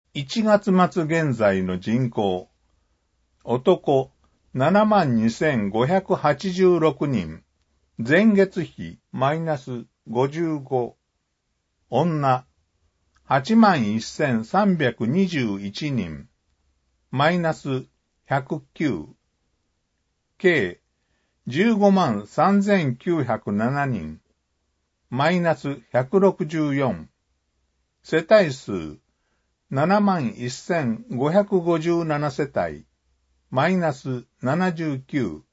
1月末現在の人口。男、72,586人。前月比、マイナス55。女、81,321人。マイナス109。計、153,907人。マイナス164。世帯数、71,557世帯。マイナス79。